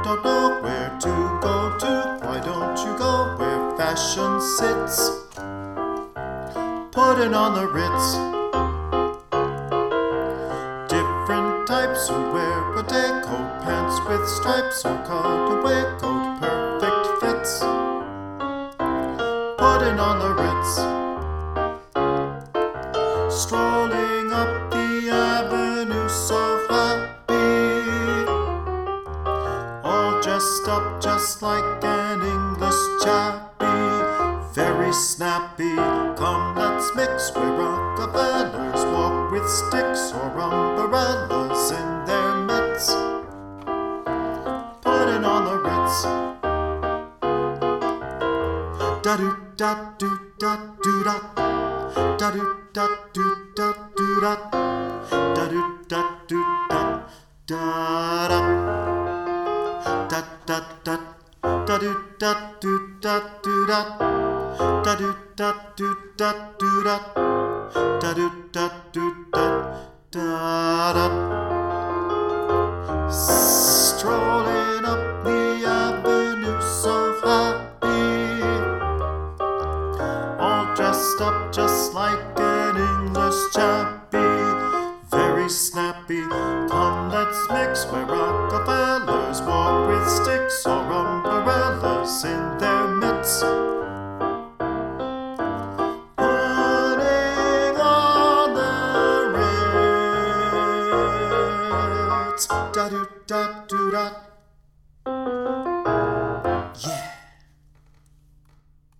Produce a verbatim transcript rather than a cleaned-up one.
don't know where to go to. Why don't you go where fashion sits? Putting on the Ritz. Different types who wear potato pants with stripes or cutaway coat, perfect fits. Putting on the Ritz. Strolling up the avenue so happy, all dressed up just like an English chappie, very snappy. Come, let's mix where Rockefellers walk with sticks or umbrellas in their mitts. Putting on the Ritz. Da-do-da-do-da-do-da. Da-do-da-do-da-do-da. Da-do-da-do-da. Da-da. Da-da-da. Da-do-da-do-da-do-da. Da-do-da-do-da-do-da. Da-do-da-do-da-da-da. Strolling up the avenue so happy, all dressed up just like an English chappie, very snappy. Come, let's mix where Rockefellers walk with sticks or umbrellas in their mitts. Putting on the Ritz. Da-do-da.